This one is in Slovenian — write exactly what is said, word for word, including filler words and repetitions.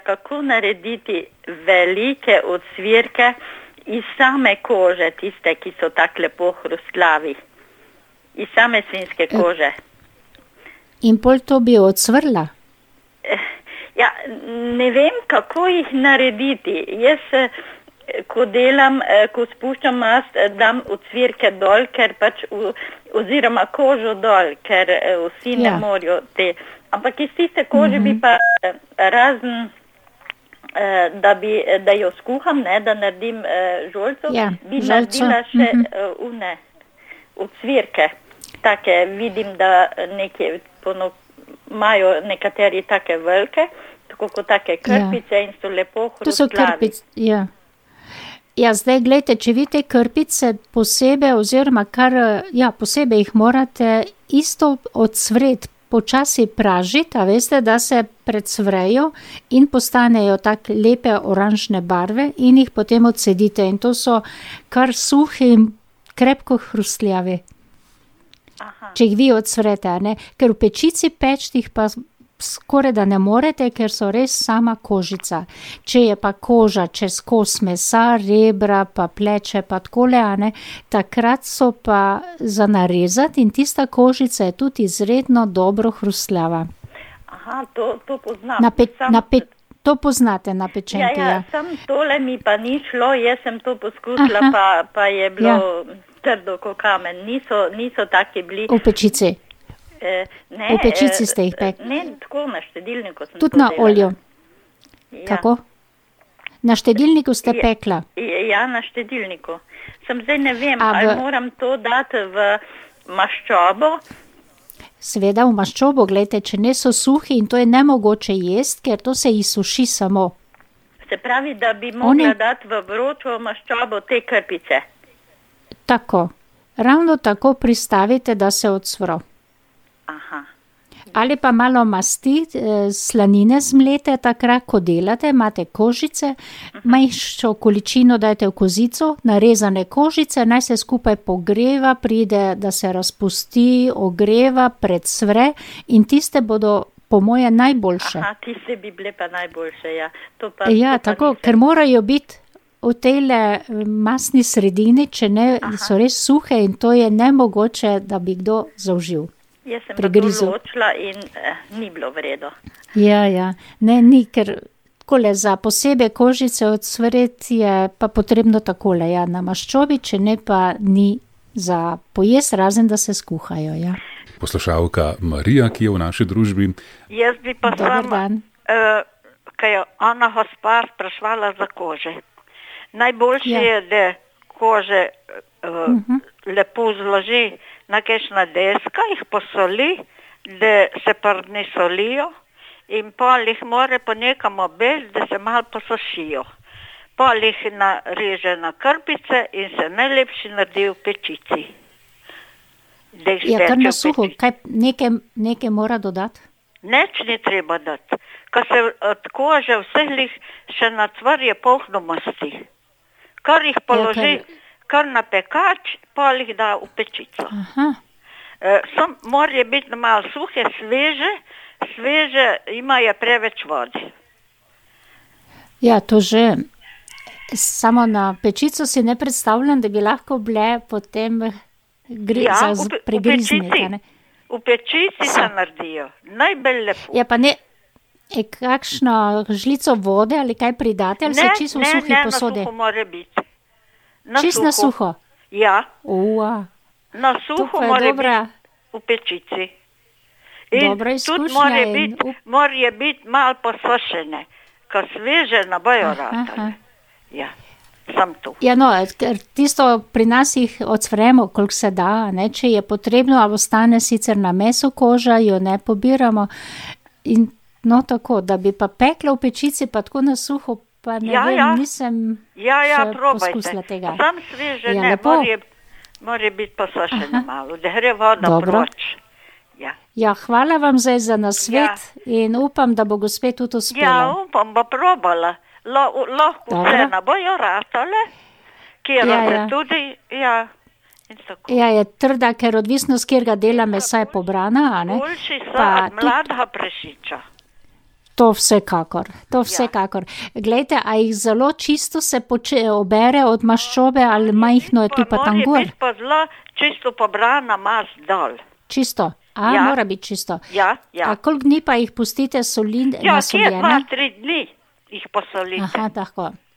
Kako narediti velike ocvirke iz same kože, tiste, ki so tako lepo hrustlavi, iz same svinjske kože. In pol to bi odsvrla? Ja, ne vem, kako jih narediti. Jaz, ko delam, ko spuščam mast, dam ocvirke dol, ker pač, v, oziroma kožo dol, ker vsi ne ja. morajo te. Ampak iz tiste kože mm-hmm. bi pa razen, da, bi, da jo skuham, ne, da naredim žolco, ja, bi žolco. naredila še mm-hmm. une ocvirke. Take, vidim, da neke ponov, imajo nekateri take velike, tako kot take krpice ja. in so lepo hrustlavi. To so krpice, ja. Ja, zdaj, gledajte, če vi te krpice posebej, oziroma kar, ja, posebej jih morate isto odsvret, počasi pražiti, a veste, da se predsvrejo in postanejo tak lepe oranžne barve in jih potem odsedite. In to so kar suhi in krepko hrustljavi. Aha. Če jih vi odsvrete, ne? Ker v pečici peč jih pa skoraj da ne morete, ker so res sama kožica. Če je pa koža čez kos mesa, rebra, pa pleče, pa takole, a ne, takrat so pa za narezati in tista kožica je tudi izredno dobro hrustljava. Aha, to, to poznam. Na pe, sam... na pe, to poznate na pečenki, ja. Ja, ja, sam tole mi pa ni šlo, jaz sem to poskusila, pa, pa je bilo ja. trdo ko kamen. Niso, niso taki bili. V pečici. Ne, v pečici ste jih pekli? Ne, tako na štedilniku sem tudi na delala. olju? Ja. Kako? Na štedilniku ste ja, pekla? Ja, na štedilniku. Sem zdaj ne vem, v... ali moram to dati v maščobo? Seveda v maščobo, gledajte, če ne so suhi in to je nemogoče jesti, ker to se jih suši samo. Se pravi, da bi mogla Oni... dati v vročo maščobo te krpice? Tako. Ravno tako pristavite, da se odsvro. Aha. Ali pa malo masti, slanine zmlete takrat, ko delate, imate kožice, uh-huh. manjšo količino dajte v kozico, narezane kožice, naj se skupaj pogreva, pride, da se razpusti, ogreva, predsvre in tiste bodo po moje najboljše. Aha, tiste bi bile pa najboljše, ja. To pa, ja, to pa tako, nisem. Ker morajo biti v tejle masni sredini, če ne, Aha. so res suhe in to je nemogoče, da bi kdo zaužil. Jaz sem pa to ločila in eh, ni bilo vredo. Ja, ja. Ne, ni, ker takole za posebej kožice odsvreti je pa potrebno takole, ja, na maščobi, če ne pa ni za pojest, razen da se skuhajo, ja. Poslušalka Marija, ki je v naši družbi. Jaz bi pa Dobar sama, uh, kaj je ona gospa sprašvala za kože. Najboljše ja. je, da kože uh, uh-huh. lepo zloži na kakšna deska, jih posoli, da se prdni solijo in pol jih more po nekam obesti, da se malo posušijo. Pol jih nareže na krpice in se najlepši naredi v pečici. Ja, kar na suho, kaj nekaj, nekaj mora dodati? Neč ni treba dati. Ko se od kože vseh jih še na cvrje pohno masti. Kar jih položi, ja, kar... kar na pekač, pa jih da v pečico. Aha. E, sam mora biti malo suhe, sveže, sveže imajo preveč vode. Ja, to že. Samo na pečico si ne predstavljam, da bi lahko bile potem gri, ja, za v, pregriznike. V pečici se naredijo, najbolj lepo. Ja, pa ne, e, kakšno žlico vode ali kaj pridate, ali ne, se čisto v suhi ne, posode? Ne, na suho mora biti. Čist na suho? Ja. Ua. Na suho mora dobra... biti v pečici. In dobra tudi mora in... biti, mora biti malo posušene, ko sveže na bojo ratale. Ja, sam to. Ja, no, ker tisto pri nas jih odsvremo, koliko se da, ne, če je potrebno, ali ostane sicer na meso koža, jo ne pobiramo. In no tako, da bi pa pekla v pečici, pa tako na suho, pa ne ja, vem, ja. nisem ja, ja, poskusila tega. Sam sveže ja, ne, mora, mora biti posušeno malo, da gre voda proč. Ja. ja, hvala vam zdaj za nasvet ja. in upam, da bo gospe tudi uspela. Ja, upam, bo probala. Lahko vse na bojo ratale, kjer ja, se ja. tudi, ja, in tako. Ja, je trda, ker odvisnost, kjer ga dela mesa je pobrana, a ne? Boljši so od mladega prešiča. To vsekakor, to vsekakor. Ja. Glejte, a jih zelo čisto se poče, obere od maščobe ali majhno je tu pa tam gor? Mora biti pa zelo čisto pobrana mast dol. Čisto? A, ja. Mora biti čisto. Ja, ja. A koliko dni pa jih pustite solin, ja, nasoljene? Ja, kje dva, tri dni jih posolite. Aha, tako.